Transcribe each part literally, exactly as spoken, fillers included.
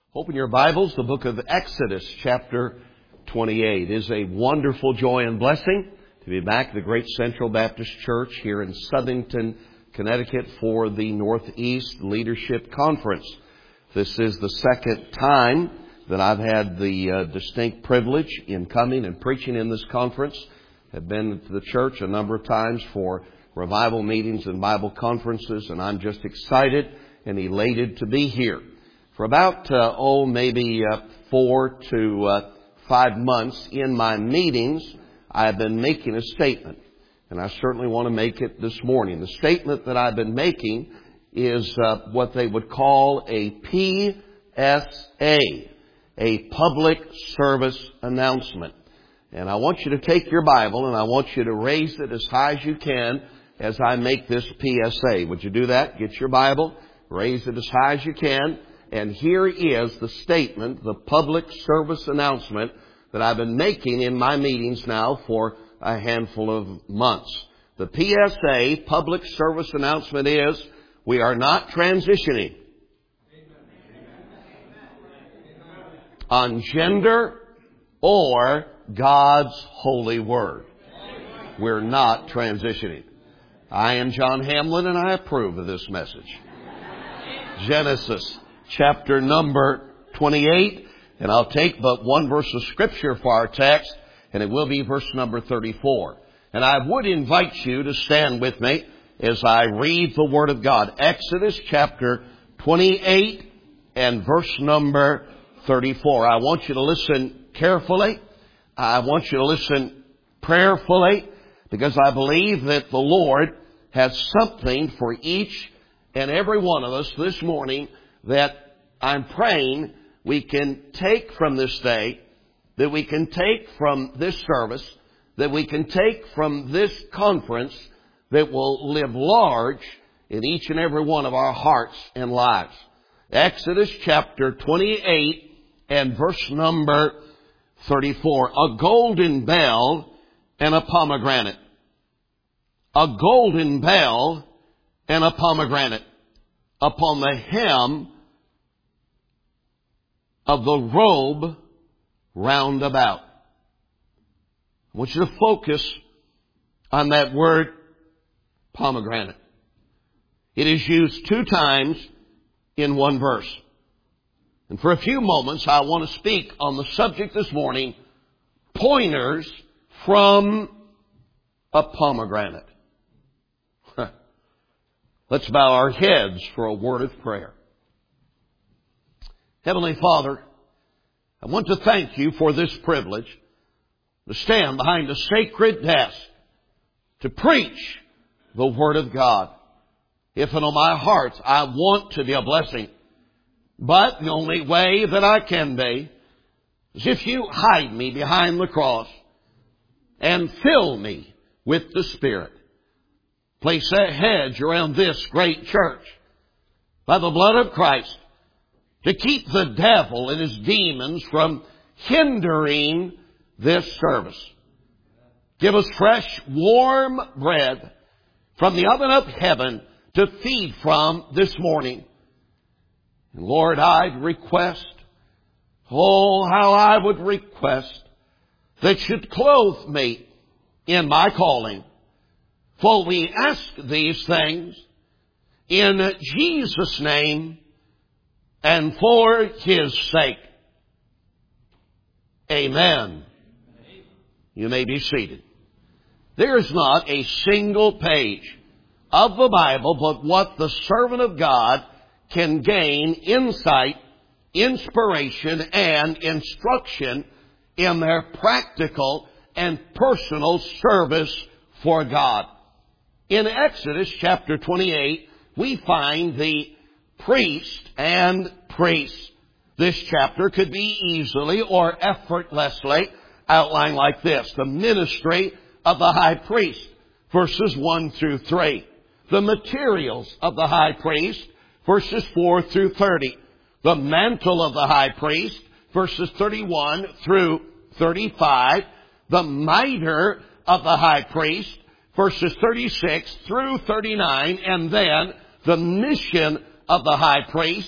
Open your Bibles, the book of Exodus, chapter twenty-eight. It is a wonderful joy and blessing to be back at the Great Central Baptist Church here in Southington, Connecticut for the Northeast Leadership Conference. This is the second time that I've had the uh, distinct privilege in coming and preaching in this conference. I've been to the church a number of times for revival meetings and Bible conferences, and I'm just excited and elated to be here. For about, uh, oh, maybe uh, four to uh, five months in my meetings, I've been making a statement. And I certainly want to make it this morning. The statement that I've been making is uh, what they would call a P S A, a public service announcement. And I want you to take your Bible and I want you to raise it as high as you can as I make this P S A. Would you do that? Get your Bible, raise it as high as you can. And here is the statement, the public service announcement that I've been making in my meetings now for a handful of months. The P S A, public service announcement is, we are not transitioning on gender or God's holy word. We're not transitioning. I am John Hamlin and I approve of this message. Genesis chapter number twenty-eight, and I'll take but one verse of Scripture for our text, and it will be verse number thirty-four. And I would invite you to stand with me as I read the Word of God. Exodus chapter twenty-eight and verse number thirty-four. I want you to listen carefully. I want you to listen prayerfully, because I believe that the Lord has something for each and every one of us this morning that I'm praying we can take from this day, that we can take from this service, that we can take from this conference, that will live large in each and every one of our hearts and lives. Exodus chapter twenty-eight and verse number thirty-four. A golden bell and a pomegranate. A golden bell and a pomegranate upon the hem of the robe round about. I want you to focus on that word pomegranate. It is used two times in one verse. And for a few moments, I want to speak on the subject this morning, pointers from a pomegranate. Let's bow our heads for a word of prayer. Heavenly Father, I want to thank you for this privilege to stand behind a sacred desk to preach the Word of God. If in all my heart I want to be a blessing, but the only way that I can be is if you hide me behind the cross and fill me with the Spirit. Place a hedge around this great church by the blood of Christ to keep the devil and his demons from hindering this service. Give us fresh, warm bread from the oven of heaven to feed from this morning. And Lord, I'd request, oh, how I would request that you'd clothe me in my calling. For we ask these things in Jesus' name and for His sake. Amen. You may be seated. There is not a single page of the Bible but what the servant of God can gain insight, inspiration, and instruction in their practical and personal service for God. In Exodus chapter twenty-eight, we find the priest and priest. This chapter could be easily or effortlessly outlined like this. The ministry of the high priest, verses one through three. The materials of the high priest, verses four through thirty. The mantle of the high priest, verses thirty-one through thirty-five. The mitre of the high priest, verses thirty-six through thirty-nine, and then the mission of the high priest,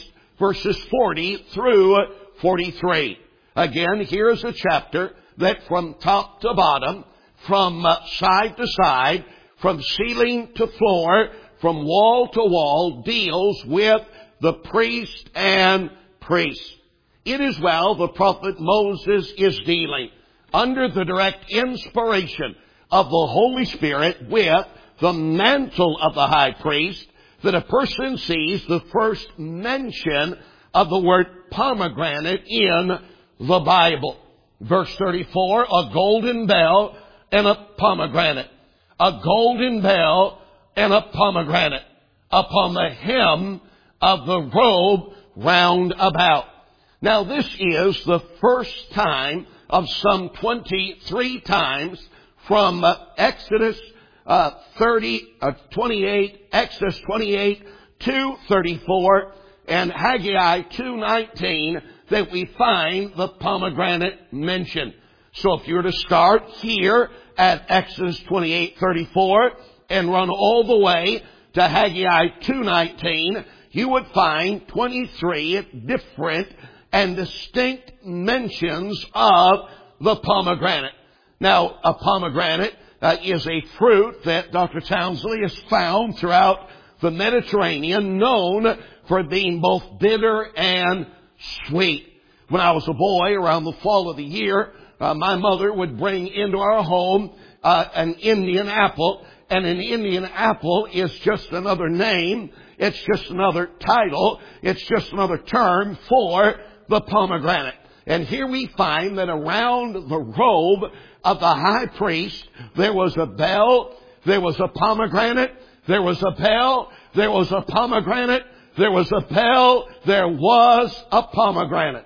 verses forty through forty-three. Again, here is a chapter that from top to bottom, from uh, side to side, from ceiling to floor, from wall to wall, deals with the priest and priest. It is well the prophet Moses is dealing under the direct inspiration of the Holy Spirit with the mantle of the high priest that a person sees the first mention of the word pomegranate in the Bible. Verse thirty-four, a golden bell and a pomegranate. A golden bell and a pomegranate upon the hem of the robe round about. Now this is the first time of some twenty-three times from uh, Exodus uh, thirty, uh, twenty-eight, Exodus twenty-eight to thirty-four, and Haggai two nineteen that we find the pomegranate mentioned. So if you were to start here at Exodus twenty-eight thirty-four and run all the way to Haggai two nineteen, you would find twenty-three different and distinct mentions of the pomegranate. Now, a pomegranate uh, is a fruit that Doctor Townsley has found throughout the Mediterranean, known for being both bitter and sweet. When I was a boy, around the fall of the year, uh, my mother would bring into our home uh, an Indian apple, and an Indian apple is just another name. It's just another title. It's just another term for the pomegranate. And here we find that around the robe of the high priest, there was a bell, there was a pomegranate, there was a bell, there was a pomegranate, there was a bell, there was a pomegranate.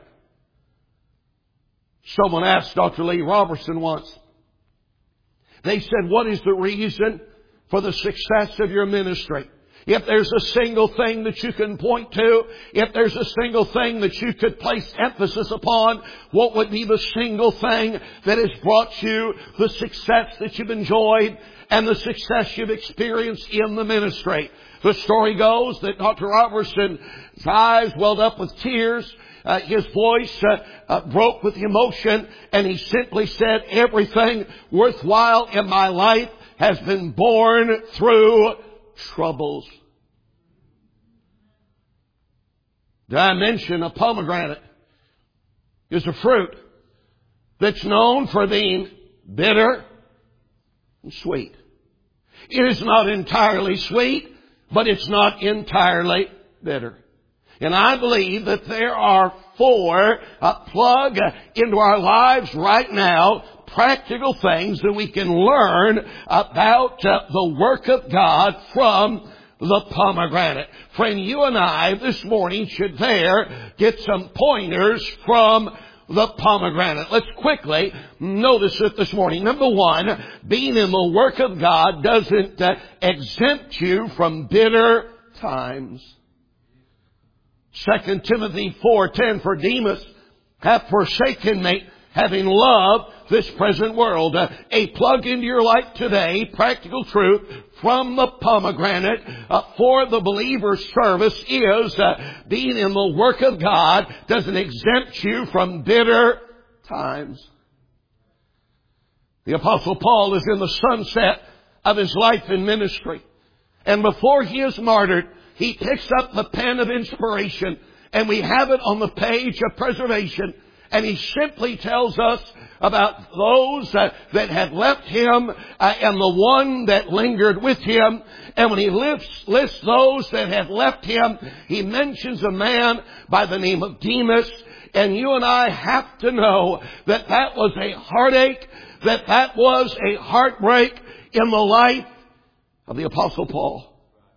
Someone asked Doctor Lee Robertson once, they said, what is the reason for the success of your ministry? If there's a single thing that you can point to, if there's a single thing that you could place emphasis upon, what would be the single thing that has brought you the success that you've enjoyed and the success you've experienced in the ministry? The story goes that Doctor Robertson's eyes welled up with tears. Uh, his voice uh, uh, broke with emotion, and he simply said, everything worthwhile in my life has been born through troubles. Did I mention a pomegranate is a fruit that's known for being bitter and sweet. It is not entirely sweet, but it's not entirely bitter. And I believe that there are four uh, plug into our lives right now practical things that we can learn about uh, the work of God from the pomegranate. Friend, you and I this morning should there get some pointers from the pomegranate. Let's quickly notice it this morning. Number one, being in the work of God doesn't uh, exempt you from bitter times. Second Timothy four ten, for Demas hath forsaken me, having loved this present world. Uh, a plug into your life today, practical truth from the pomegranate uh, for the believer's service is uh, being in the work of God doesn't exempt you from bitter times. The Apostle Paul is in the sunset of his life and ministry. And before he is martyred, he picks up the pen of inspiration, and we have it on the page of preservation. And he simply tells us about those uh, that had left him uh, and the one that lingered with him. And when he lists, lists those that had left him, he mentions a man by the name of Demas. And you and I have to know that that was a heartache, that that was a heartbreak in the life of the Apostle Paul.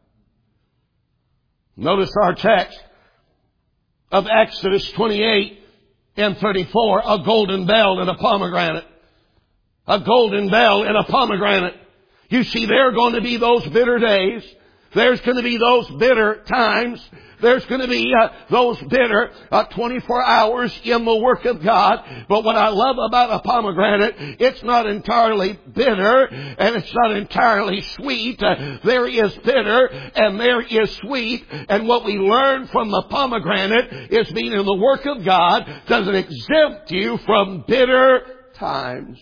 Notice our text of Exodus twenty-eight and thirty-four, a golden bell and a pomegranate. A golden bell and a pomegranate. You see, there are going to be those bitter days. There's going to be those bitter times. There's going to be uh, those bitter uh, twenty-four hours in the work of God. But what I love about a pomegranate, it's not entirely bitter and it's not entirely sweet. Uh, there is bitter and there is sweet. And what we learn from the pomegranate is being in the work of God doesn't exempt you from bitter times.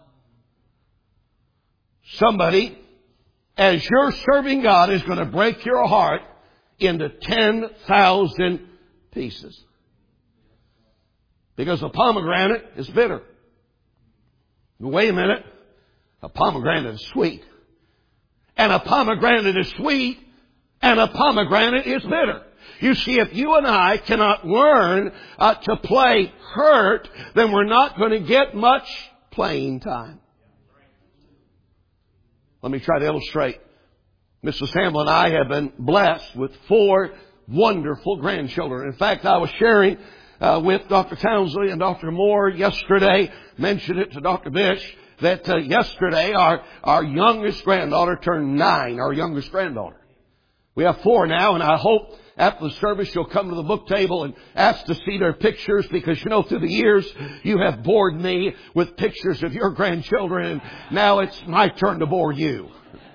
Somebody, as you're serving God, is going to break your heart into ten thousand pieces. Because a pomegranate is bitter. But wait a minute. A pomegranate is sweet. And a pomegranate is sweet. And a pomegranate is bitter. You see, if you and I cannot learn uh, to play hurt, then we're not going to get much playing time. Let me try to illustrate. Missus Hamill and I have been blessed with four wonderful grandchildren. In fact, I was sharing uh, with Doctor Townsley and Doctor Moore yesterday, mentioned it to Doctor Bish, that uh, yesterday our, our youngest granddaughter turned nine, our youngest granddaughter. We have four now, and I hope after the service you'll come to the book table and ask to see their pictures, because you know through the years you have bored me with pictures of your grandchildren, and now it's my turn to bore you.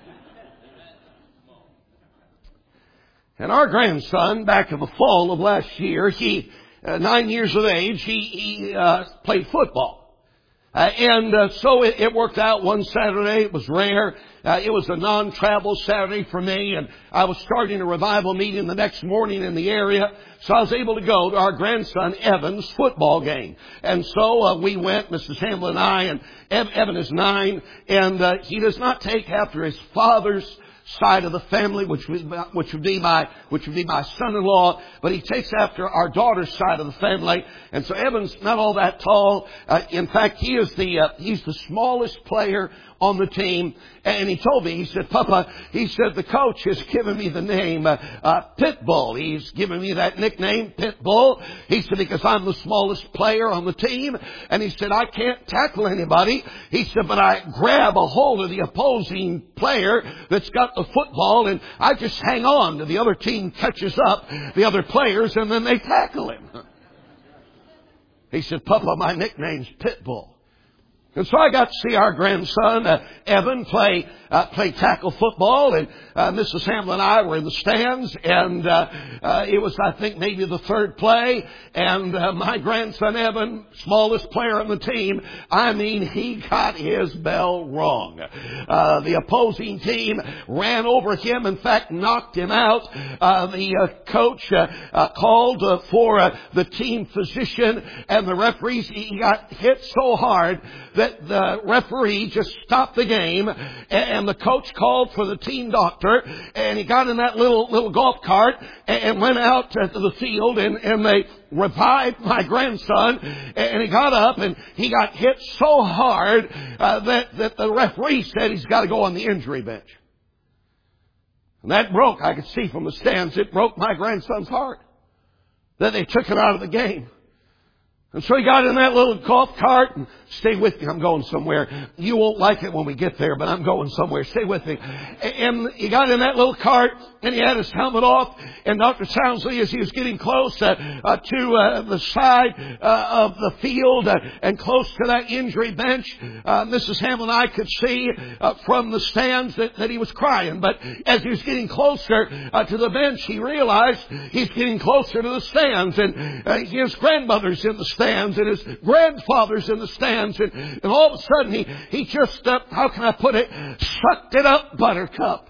And our grandson, back in the fall of last year, he, uh, nine years of age, he, he uh, played football. Uh, and uh, so it, it worked out one Saturday. It was rare. Uh, it was a non-travel Saturday for me, and I was starting a revival meeting the next morning in the area. So I was able to go to our grandson Evan's football game. And so uh, we went, Missus Hamill and I, and Ev- Evan is nine, and uh, he does not take after his father's side of the family, which would, which would be my, which would be my son-in-law, but he takes after our daughter's side of the family. And so Evan's not all that tall. Uh, in fact, he is the, uh, he's the smallest player on the team. And he told me, he said, Papa, he said, the coach has given me the name, uh, uh, Pitbull. He's given me that nickname, Pitbull. He said, because I'm the smallest player on the team. And he said, I can't tackle anybody. He said, but I grab a hold of the opposing player that's got the football, and I just hang on till the other team catches up, the other players, and then they tackle him. He said, Papa, my nickname's Pitbull. And so I got to see our grandson, uh, Evan, play uh, play tackle football. And uh, Missus Hamill and I were in the stands. And uh, uh, it was, I think, maybe the third play. And uh, my grandson, Evan, smallest player on the team, I mean, he got his bell wrong. Uh, the opposing team ran over him, in fact, knocked him out. Uh, the uh, coach uh, uh, called uh, for uh, the team physician and the referees. He got hit so hard that the referee just stopped the game, and the coach called for the team doctor, and he got in that little little golf cart and went out to the field, and, and they revived my grandson, and he got up and he got hit so hard uh, that, that the referee said he's got to go on the injury bench. And that broke, I could see from the stands, it broke my grandson's heart that they took him out of the game. And so he got in that little golf cart, and stay with me, I'm going somewhere. You won't like it when we get there, but I'm going somewhere. Stay with me. And he got in that little cart, and he had his helmet off, and Doctor Townsley, as he was getting close uh, uh, to uh, the side uh, of the field uh, and close to that injury bench, uh, Missus Hamill and I could see uh, from the stands that, that he was crying. But as he was getting closer uh, to the bench, he realized he's getting closer to the stands, and uh, his grandmother's in the stands, and his grandfather's in the stands. And, and all of a sudden, he, he just, uh, how can I put it, sucked it up, Buttercup.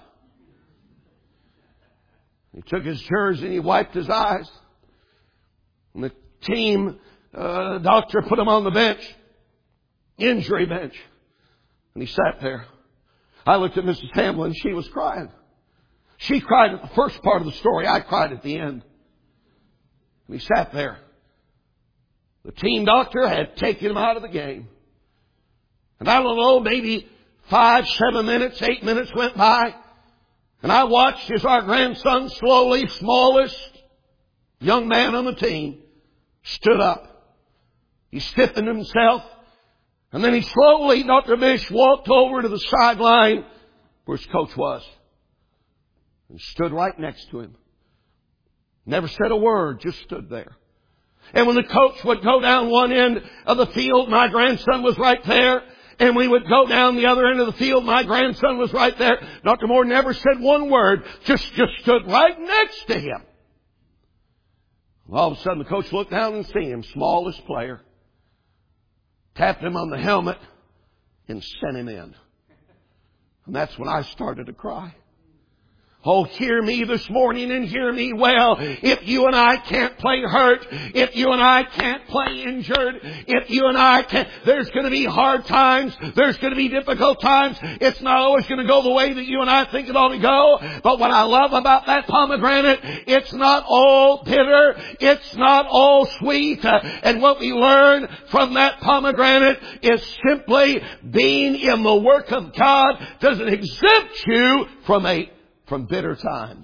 He took his jersey and he wiped his eyes. And the team uh, doctor put him on the bench, injury bench. And he sat there. I looked at Missus Hamill and she was crying. She cried at the first part of the story. I cried at the end. And he sat there. The team doctor had taken him out of the game. And I don't know, maybe five, seven minutes, eight minutes went by. And I watched as our grandson, slowly, smallest young man on the team, stood up. He stiffened himself. And then he slowly, Doctor Bish, walked over to the sideline where his coach was. and stood right next to him. Never said a word, just stood there. And when the coach would go down one end of the field, my grandson was right there. And we would go down the other end of the field, my grandson was right there. Doctor Moore never said one word, just, just stood right next to him. All of a sudden the coach looked down and see him, smallest player, tapped him on the helmet and sent him in. And that's when I started to cry. Oh, hear me this morning and hear me well. If you and I can't play hurt, if you and I can't play injured, if you and I can't, there's going to be hard times. There's going to be difficult times. It's not always going to go the way that you and I think it ought to go. But what I love about that pomegranate, it's not all bitter. It's not all sweet. Uh, and what we learn from that pomegranate is simply being in the work of God doesn't exempt you from a From bitter times.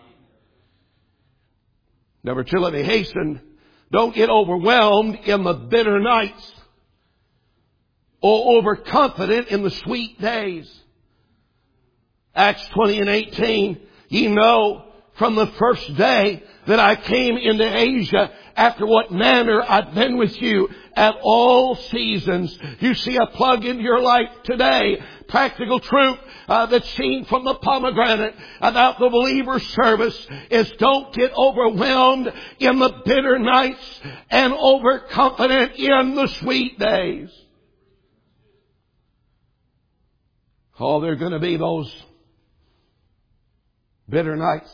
Number two, let me hasten. Don't get overwhelmed in the bitter nights or overconfident in the sweet days. Acts twenty and eighteen. Ye know from the first day that I came into Asia, after what manner I've been with you at all seasons. You see a plug into your life today. Practical truth uh, that's seen from the pomegranate about the believer's service is don't get overwhelmed in the bitter nights and overconfident in the sweet days. Oh, there are going to be those bitter nights.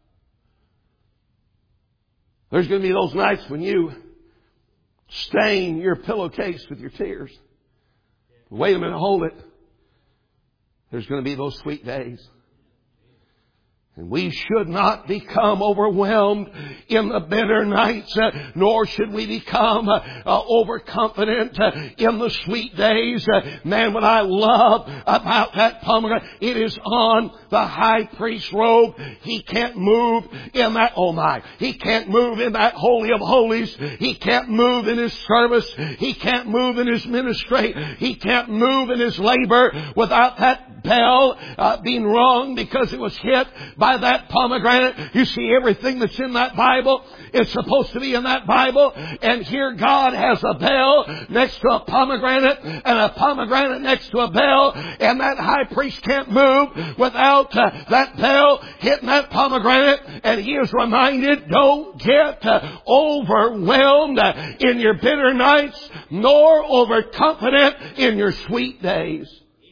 There's going to be those nights when you stain your pillowcase with your tears. Wait a minute, hold it. There's going to be those sweet days. And we should not become overwhelmed in the bitter nights, uh, nor should we become uh, uh, overconfident uh, in the sweet days. Uh, man, what I love about that pomegranate, it is on the high priest's robe. He can't move in that, oh my, he can't move in that holy of holies. He can't move in his service. He can't move in his ministry. He can't move in his labor without that bell uh, being rung because it was hit by that pomegranate. You see, everything that's in that Bible is supposed to be in that Bible. And here God has a bell next to a pomegranate and a pomegranate next to a bell. And that high priest can't move without uh, that bell hitting that pomegranate. And he is reminded, don't get uh, overwhelmed uh, in your bitter nights, nor overconfident in your sweet days.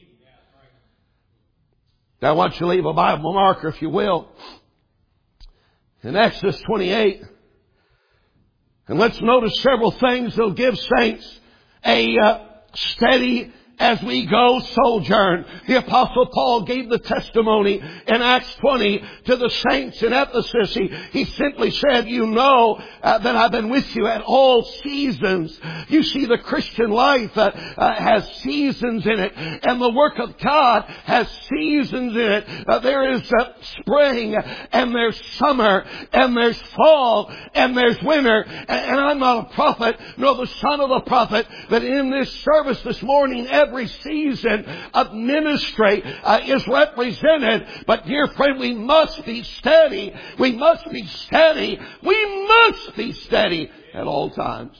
Now I want you to leave a Bible marker, if you will, in Exodus twenty-eight. And let's notice several things that will give saints a uh, steady as we go sojourn. The Apostle Paul gave the testimony in Acts twenty to the saints in Ephesus. He, he simply said, you know uh, that I've been with you at all seasons. You see, the Christian life uh, uh, has seasons in it. And the work of God has seasons in it. Uh, there is uh, spring, and there's summer, and there's fall, and there's winter. And, and I'm not a prophet, nor the son of a prophet, but in this service this morning, every Every season of ministry uh, is represented. But dear friend, we must be steady. We must be steady. We must be steady at all times.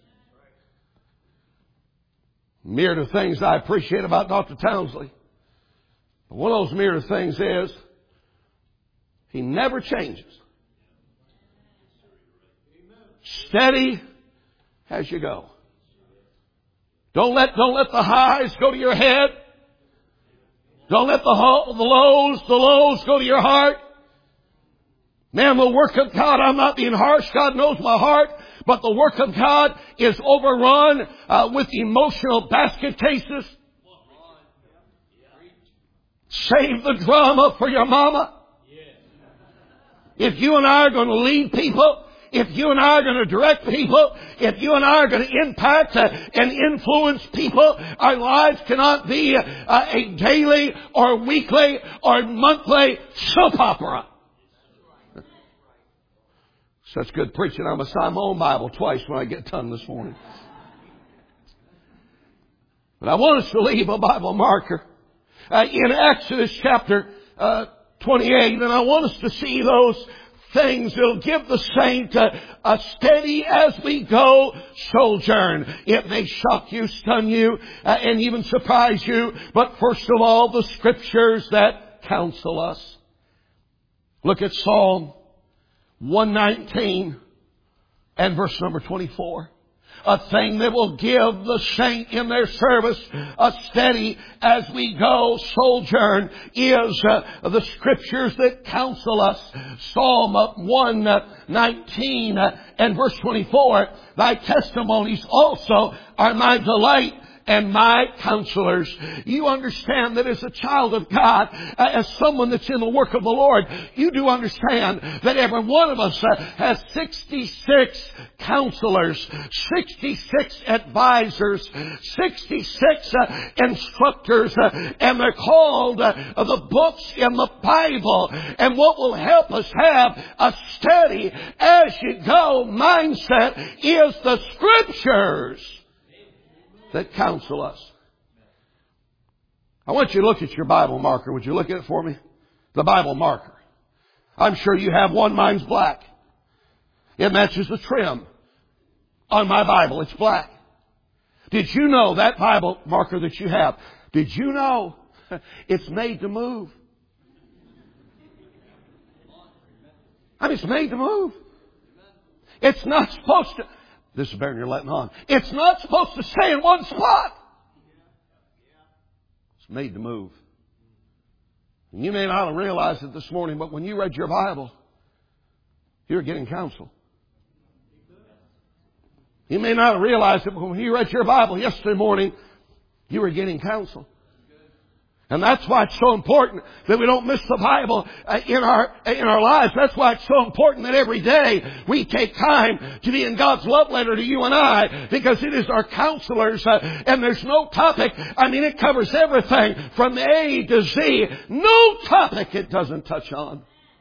Myriad of things I appreciate about Doctor Townsley. But one of those myriad of things is he never changes. Steady as you go. Don't let, don't let the highs go to your head. Don't let the, ho- the lows, the lows go to your heart. Man, the work of God, I'm not being harsh. God knows my heart. But the work of God is overrun uh, with emotional basket cases. Save the drama for your mama. If you and I are going to lead people, if you and I are going to direct people, if you and I are going to impact uh, and influence people, our lives cannot be uh, a daily or weekly or monthly soap opera. Such good preaching. I'm going to sign my own Bible twice when I get done this morning. But I want us to leave a Bible marker uh, in Exodus chapter uh, twenty-eight. And I want us to see those things that'll give the saint a, a steady as we go sojourn. It may shock you, stun you, uh, and even surprise you. But first of all, the Scriptures that counsel us. Look at Psalm one nineteen and verse number twenty-four. A thing that will give the saint in their service a steady as we go sojourn is uh, the Scriptures that counsel us. Psalm one nineteen and verse twenty-four. Thy testimonies also are my delight and my counselors. You understand that as a child of God, uh, as someone that's in the work of the Lord, you do understand that every one of us uh, has sixty-six counselors, sixty-six advisors, sixty-six uh, instructors, uh, and they're called uh, the books in the Bible. And what will help us have a steady as you go mindset is the Scriptures that counsel us. I want you to look at your Bible marker. Would you look at it for me? The Bible marker. I'm sure you have one. Mine's black. It matches the trim on my Bible. It's black. Did you know that Bible marker that you have, did you know it's made to move? I mean, it's made to move. It's not supposed to. This is better than you're letting on. It's not supposed to stay in one spot. It's made to move. And you may not have realized it this morning, but when you read your Bible, you were getting counsel. You may not have realized it, but when you read your Bible yesterday morning, you were getting counsel. And that's why it's so important that we don't miss the Bible in our in our lives. That's why it's so important that every day we take time to be in God's love letter to you and I, because it is our counselors, uh, and there's no topic. I mean, it covers everything from A to Z. No topic it doesn't touch on.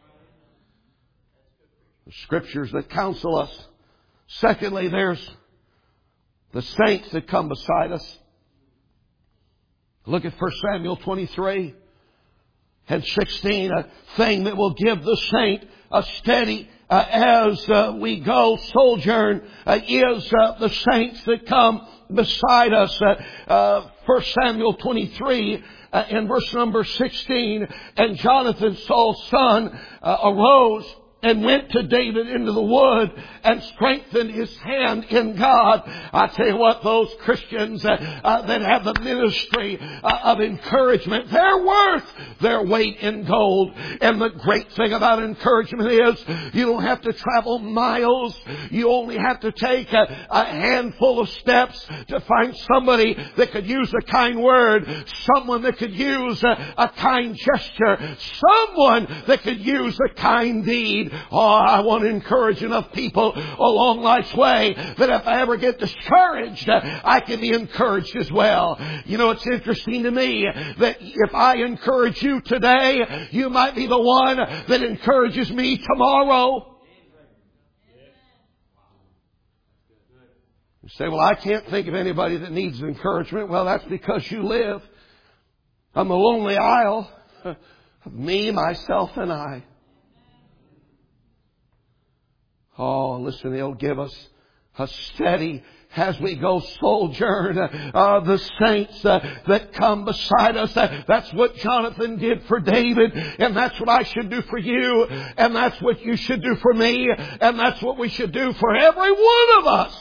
The Scriptures that counsel us. Secondly, there's the saints that come beside us. Look at First Samuel twenty-three and sixteen, a thing that will give the saint a steady uh, as uh, we go sojourn uh, is uh, the saints that come beside us. Uh, uh, First Samuel twenty-three uh, in verse number sixteen, and Jonathan, Saul's son, uh, arose and went to David into the wood and strengthened his hand in God. I tell you what, those Christians uh, uh, that have the ministry uh, of encouragement, they're worth their weight in gold. And the great thing about encouragement is you don't have to travel miles. You only have to take a, a handful of steps to find somebody that could use a kind word, someone that could use a, a kind gesture, someone that could use a kind deed. Oh, I want to encourage enough people along life's way that if I ever get discouraged, I can be encouraged as well. You know, it's interesting to me that if I encourage you today, you might be the one that encourages me tomorrow. You say, well, I can't think of anybody that needs encouragement. Well, that's because you live on the lonely isle of me, myself, and I. Oh, listen, He'll give us a steady as we go sojourn, uh, the saints uh, that come beside us. Uh, that's what Jonathan did for David, and that's what I should do for you, and that's what you should do for me, and that's what we should do for every one of us.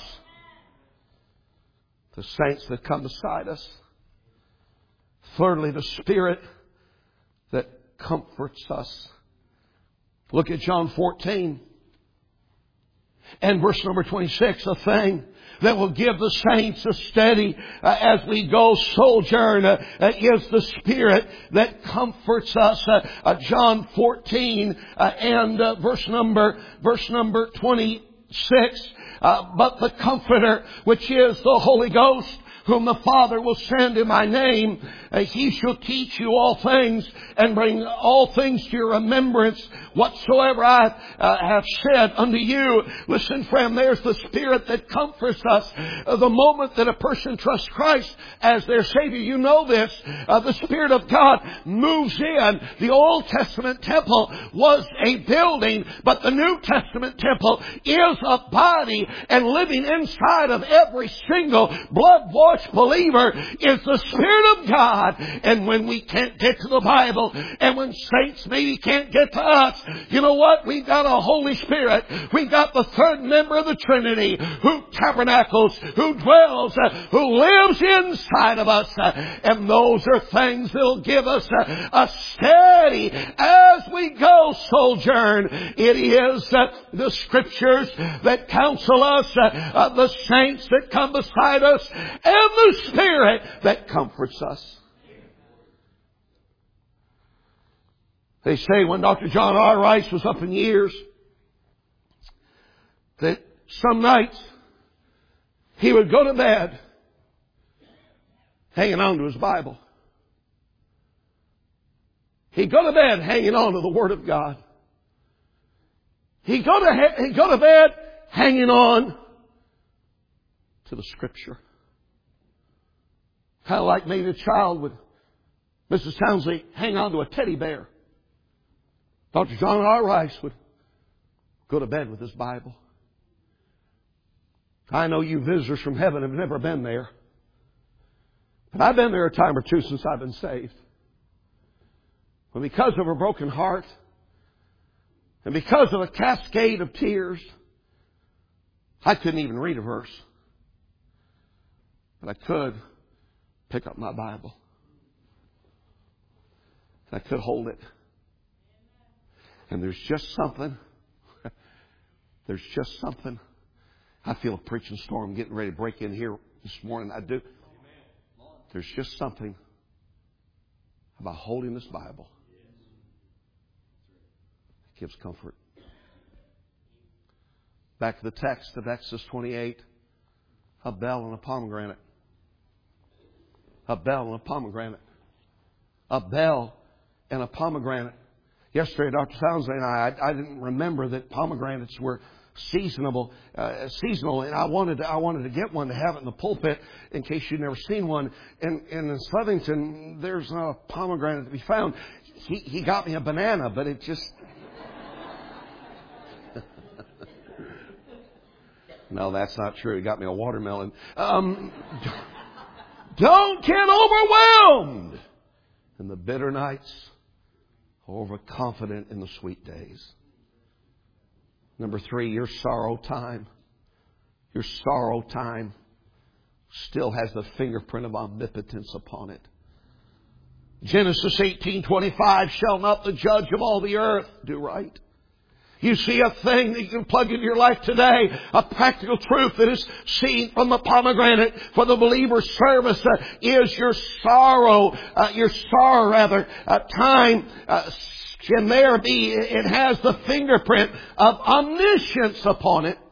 The saints that come beside us. Thirdly, the Spirit that comforts us. Look at John fourteen. And verse number twenty-six, a thing that will give the saints a steady uh, as we go sojourn uh, uh, is the Spirit that comforts us. Uh, uh, John fourteen uh, and uh, verse number verse number twenty-six. Uh, but the Comforter, which is the Holy Ghost, whom the Father will send in my name, uh, He shall teach you all things and bring all things to your remembrance whatsoever I uh, have said unto you. Listen, friend, there's the Spirit that comforts us. Uh, the moment that a person trusts Christ as their Savior, you know this, uh, the Spirit of God moves in. The Old Testament temple was a building, but the New Testament temple is a body, and living inside of every single blood-washed believer is the Spirit of God. And when we can't get to the Bible, and when saints maybe can't get to us, you know what? We've got a Holy Spirit. We've got the third member of the Trinity who tabernacles, who dwells, uh, who lives inside of us. Uh, and those are things that'll give us a, a steady, as we go, sojourn. It is uh, the Scriptures that counsel us, uh, uh, the saints that come beside us, and the Spirit that comforts us. They say when Doctor John R. Rice was up in years, that some nights he would go to bed hanging on to his Bible. He'd go to bed hanging on to the Word of God. He'd go to, he'd go to bed hanging on to the Scripture. Kind of like maybe a child would, Missus Townsley, hang on to a teddy bear. Doctor John R. Rice would go to bed with his Bible. I know you visitors from heaven have never been there. But I've been there a time or two since I've been saved. But because of a broken heart, and because of a cascade of tears, I couldn't even read a verse. But I could pick up my Bible. And I could hold it. And there's just something. There's just something. I feel a preaching storm getting ready to break in here this morning. I do. There's just something about holding this Bible. It gives comfort. Back to the text of Exodus twenty-eight. A bell and a pomegranate. A bell and a pomegranate. A bell and a pomegranate. Yesterday, Doctor Townsley and I, I, I didn't remember that pomegranates were seasonable, uh, seasonal, and I wanted to, I wanted to get one to have it in the pulpit in case you'd never seen one. And, and in Southington, there's not a pomegranate to be found. He, he got me a banana, but it just... No, that's not true. He got me a watermelon. Um, don't get overwhelmed in the bitter nights. Overconfident in the sweet days. Number three, your sorrow time. Your sorrow time still has the fingerprint of omnipotence upon it. Genesis eighteen twenty-five, shall not the judge of all the earth do right? You see a thing that you can plug into your life today, a practical truth that is seen from the pomegranate for the believer's service uh, is your sorrow, uh, your sorrow rather, uh, time uh, can there be, it has the fingerprint of omniscience upon it.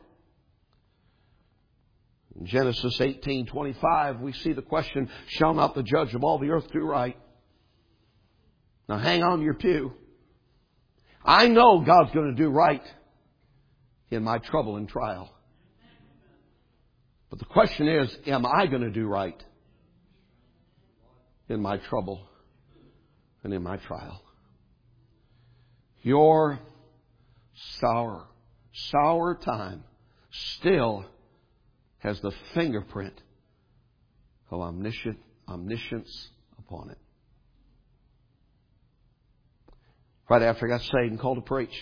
In Genesis eighteen twenty-five, we see the question, shall not the judge of all the earth do right? Now hang on to your pew. I know God's going to do right in my trouble and trial. But the question is, am I going to do right in my trouble and in my trial? Your sour, sour time still has the fingerprint of omniscient, omniscience upon it. Right after I got saved and called to preach,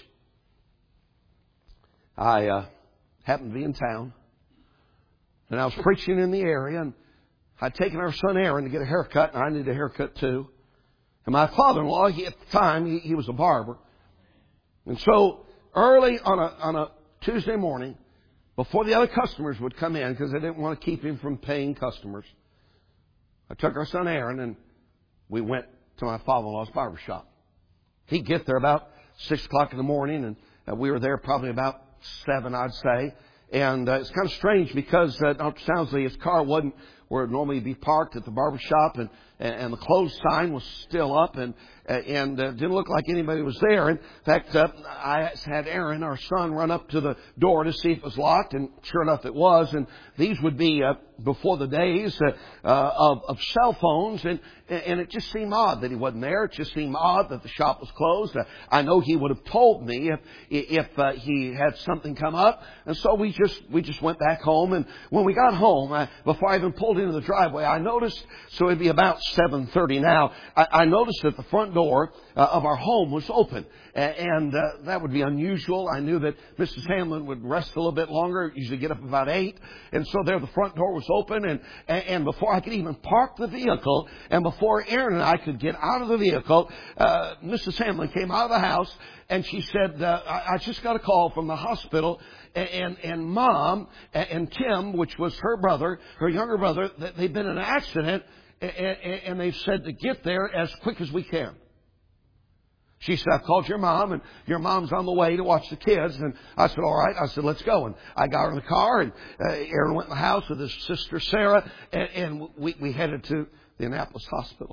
I uh, happened to be in town, and I was preaching in the area, and I'd taken our son Aaron to get a haircut, and I needed a haircut too. And my father-in-law, he, at the time, he, he was a barber. And so early on a, on a Tuesday morning, before the other customers would come in, because I didn't want to keep him from paying customers, I took our son Aaron, and we went to my father-in-law's barber shop. He'd get there about six o'clock in the morning, and uh, we were there probably about seven, I'd say. And uh, it's kind of strange because uh, Doctor Townsley, his car wasn't where it normally be parked at the barber shop, and, and the closed sign was still up, and and uh, didn't look like anybody was there. In fact, uh, I had Aaron, our son, run up to the door to see if it was locked, and sure enough it was. And these would be uh, before the days uh, uh, of, of cell phones, and and it just seemed odd that he wasn't there. It just seemed odd that the shop was closed. Uh, I know he would have told me if if uh, he had something come up, and so we just we just went back home. And when we got home, I, before I even pulled into the driveway, I noticed. So it'd be about seven thirty now. I, I noticed that the front door uh, of our home was open, and uh, that would be unusual. I knew that Missus Hamlin would rest a little bit longer. Usually get up about eight, and so there the front door was open, and and before I could even park the vehicle, and before Aaron and I could get out of the vehicle, uh, Missus Hamlin came out of the house, and she said, uh, I, I just got a call from the hospital, and, and, and Mom and Tim, which was her brother, her younger brother, that they've been in an accident, and, and, and they've said to get there as quick as we can. She said, I've called your mom, and your mom's on the way to watch the kids. And I said, all right. I said, let's go. And I got her in the car, and uh, Aaron went in the house with his sister Sarah, and, and we, we headed to the Annapolis Hospital.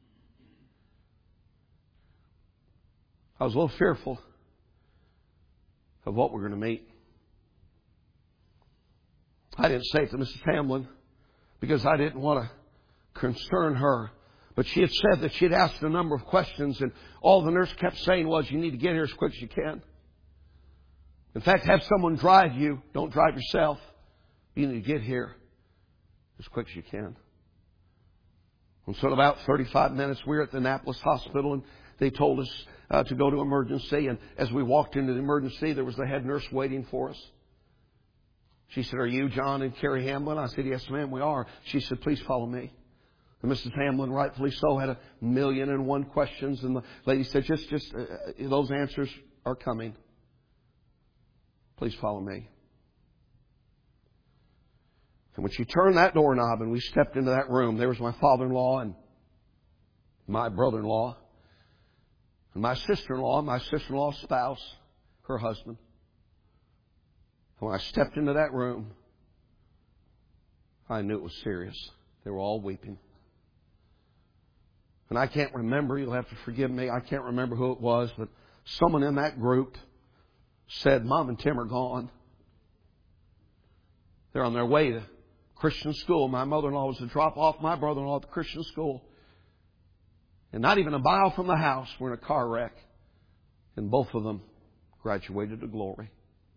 I was a little fearful of what we're going to meet. I didn't say it to Missus Hamlin because I didn't want to concern her. But she had said that she had asked a number of questions, and all the nurse kept saying was, you need to get here as quick as you can. In fact, have someone drive you. Don't drive yourself. You need to get here as quick as you can. And so in about thirty-five minutes, we were at the Annapolis Hospital, and they told us uh, to go to emergency. And as we walked into the emergency, there was the head nurse waiting for us. She said, are you John and Carrie Hamlin? I said, yes, ma'am, we are. She said, please follow me. And Missus Hamlin, rightfully so, had a million and one questions. And the lady said, just, just, uh, those answers are coming. Please follow me. And when she turned that doorknob and we stepped into that room, there was my father-in-law and my brother-in-law and my sister-in-law, my sister-in-law's spouse, her husband. And when I stepped into that room, I knew it was serious. They were all weeping. And I can't remember, you'll have to forgive me, I can't remember who it was, but someone in that group said, Mom and Tim are gone. They're on their way to Christian school. My mother-in-law was to drop off my brother-in-law at the Christian school. And not even a mile from the house, we're in a car wreck. And both of them graduated to glory.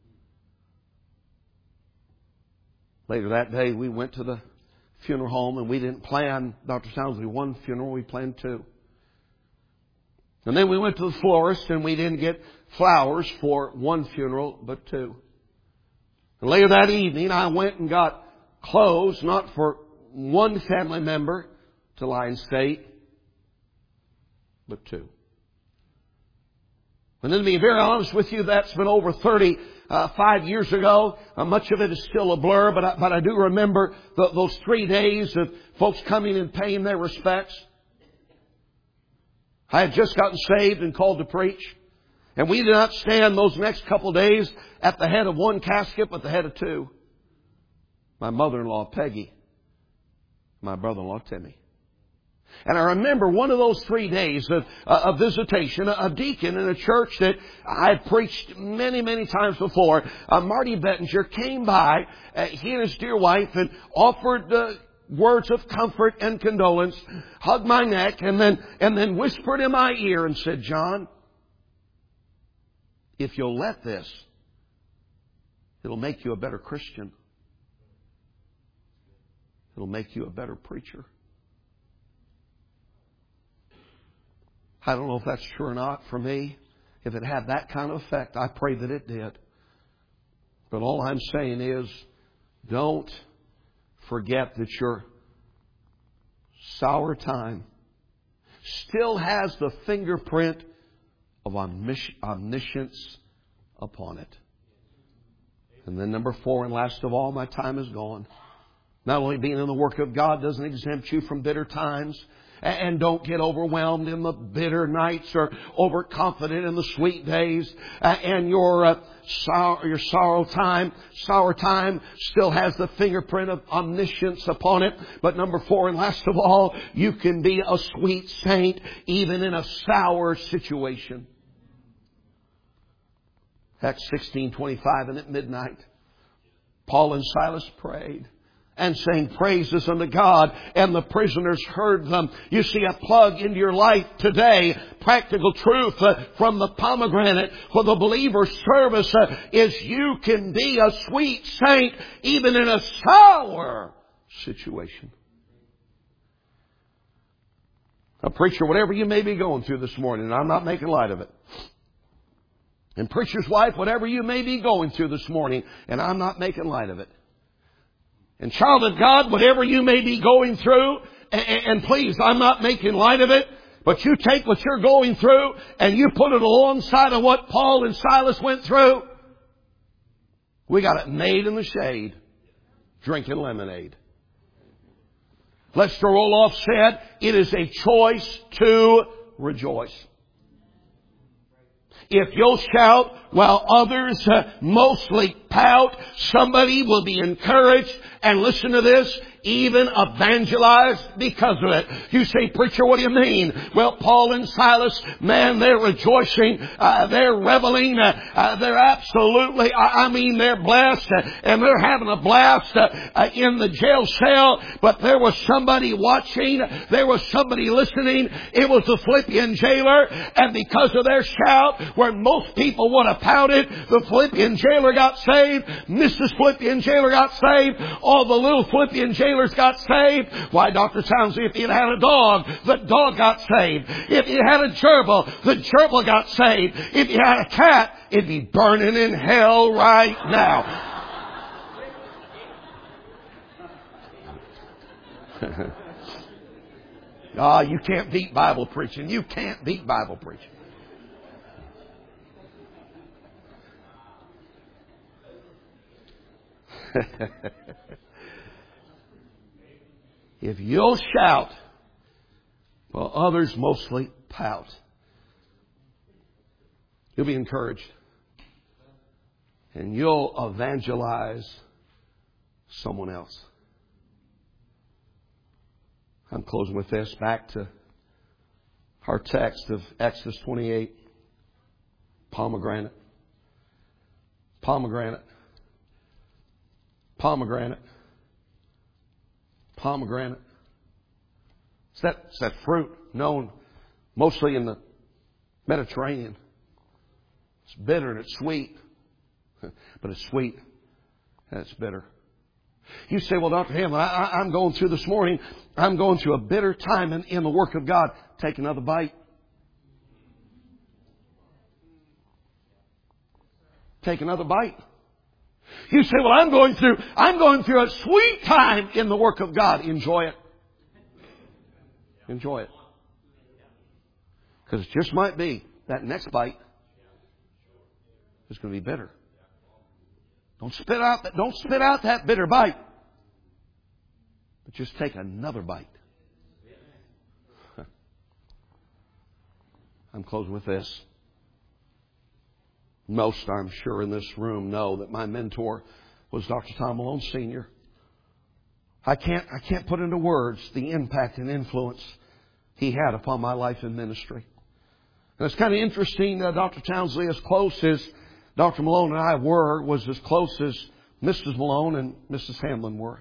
Later that day, we went to the funeral home, and we didn't plan Doctor Soundsley one funeral, we planned two. And then we went to the florist, and we didn't get flowers for one funeral, but two. And later that evening, I went and got clothes, not for one family member to lie in state, but two. And then to be very honest with you, that's been over thirty-five years ago. Uh, much of it is still a blur, but I, but I do remember the, those three days of folks coming and paying their respects. I had just gotten saved and called to preach. And we did not stand those next couple of days at the head of one casket, but the head of two. My mother-in-law, Peggy. My brother-in-law, Timmy. And I remember one of those three days of, uh, of visitation, a deacon in a church that I had preached many, many times before, uh, Marty Bettinger, came by, uh, he and his dear wife, and offered uh, words of comfort and condolence, hugged my neck, and then, and then whispered in my ear and said, John, if you'll let this, it'll make you a better Christian. It'll make you a better preacher. I don't know if that's true or not for me. If it had that kind of effect, I pray that it did. But all I'm saying is, don't forget that your sour time still has the fingerprint of omniscience upon it. And then number four, and last of all, my time is gone. Not only being in the work of God doesn't exempt you from bitter times. And don't get overwhelmed in the bitter nights or overconfident in the sweet days. And your uh, sour, your sorrow time, sour time still has the fingerprint of omniscience upon it. But number four, and last of all, you can be a sweet saint even in a sour situation. Acts sixteen twenty-five, and at midnight, Paul and Silas prayed and sang praises unto God, and the prisoners heard them. You see, a plug into your life today, practical truth uh, from the pomegranate for the believer's service uh, is you can be a sweet saint even in a sour situation. Now, preacher, whatever you may be going through this morning, and I'm not making light of it. And preacher's wife, whatever you may be going through this morning, and I'm not making light of it. And child of God, whatever you may be going through, and, and please, I'm not making light of it, but you take what you're going through and you put it alongside of what Paul and Silas went through. We got it made in the shade, drinking lemonade. Lester Roloff said, it is a choice to rejoice. If you'll shout while others uh, mostly pout, somebody will be encouraged. And listen to this, even evangelized because of it. You say, preacher, what do you mean? Well, Paul and Silas, man, they're rejoicing. Uh, they're reveling. Uh, uh, they're absolutely, I, I mean, they're blessed. Uh, and they're having a blast uh, uh, in the jail cell. But there was somebody watching. There was somebody listening. It was the Philippian jailer. And because of their shout, where most people would have pouted, the Philippian jailer got saved. Missus Philippian jailer got saved. All the little Philippian jailers got saved. Why, Doctor Townsley, if you had a dog, the dog got saved. If you had a gerbil, the gerbil got saved. If you had a cat, it'd be burning in hell right now. Ah, oh, you can't beat Bible preaching. You can't beat Bible preaching. If you'll shout while others mostly pout, you'll be encouraged. And you'll evangelize someone else. I'm closing with this. Back to our text of Exodus twenty-eight. Pomegranate. Pomegranate. Pomegranate. Pomegranate. It's that, it's that fruit known mostly in the Mediterranean. It's bitter and it's sweet. But it's sweet and it's bitter. You say, well, Doctor Hamlin, I, I, I'm going through this morning, I'm going through a bitter time in, in the work of God. Take another bite. Take another bite. You say, well, I'm going through, I'm going through a sweet time in the work of God. Enjoy it. Enjoy it. Because it just might be that next bite is going to be bitter. Don't spit out that, don't spit out that bitter bite. But just take another bite. I'm closing with this. Most, I'm sure, in this room know that my mentor was Doctor Tom Malone Senior I can't, I can't put into words the impact and influence he had upon my life in ministry. And it's kind of interesting, uh, Doctor Townsley, as close as Doctor Malone and I were, was as close as Missus Malone and Missus Hamlin were.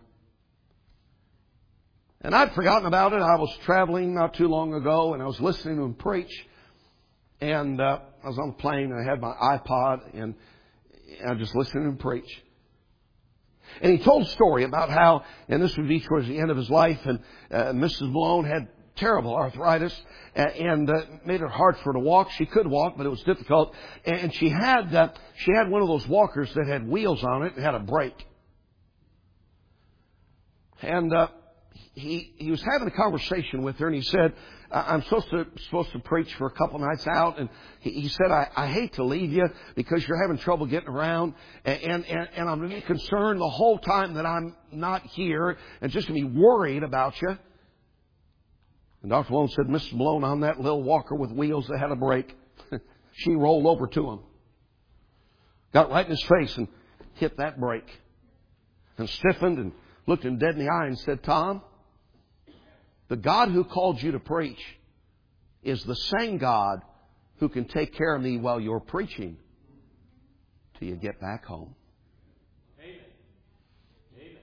And I'd forgotten about it. I was traveling not too long ago, and I was listening to him preach. And uh, I was on the plane, and I had my iPod, and I was just listening to him preach. And he told a story about how, and this would be towards the end of his life, and uh, Missus Malone had terrible arthritis, and uh, made it hard for her to walk. She could walk, but it was difficult. And she had uh, she had one of those walkers that had wheels on it and had a brake. And uh, he he was having a conversation with her, and he said, I'm supposed to supposed to preach for a couple nights out, and he, he said, I, I hate to leave you because you're having trouble getting around, and, and, and I'm really concerned the whole time that I'm not here, and just going to be worried about you. And Doctor Malone said, Missus Malone, on that little walker with wheels that had a brake, she rolled over to him. Got right in his face and hit that brake. And stiffened and looked him dead in the eye and said, Tom, the God who called you to preach is the same God who can take care of me while you're preaching till you get back home. Amen. Amen.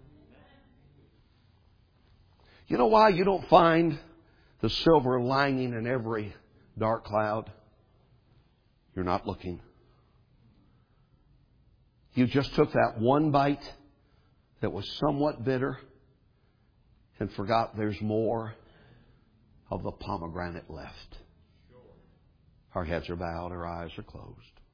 You know why you don't find the silver lining in every dark cloud? You're not looking. You just took that one bite that was somewhat bitter and forgot there's more of the pomegranate left. Our heads are bowed, our eyes are closed.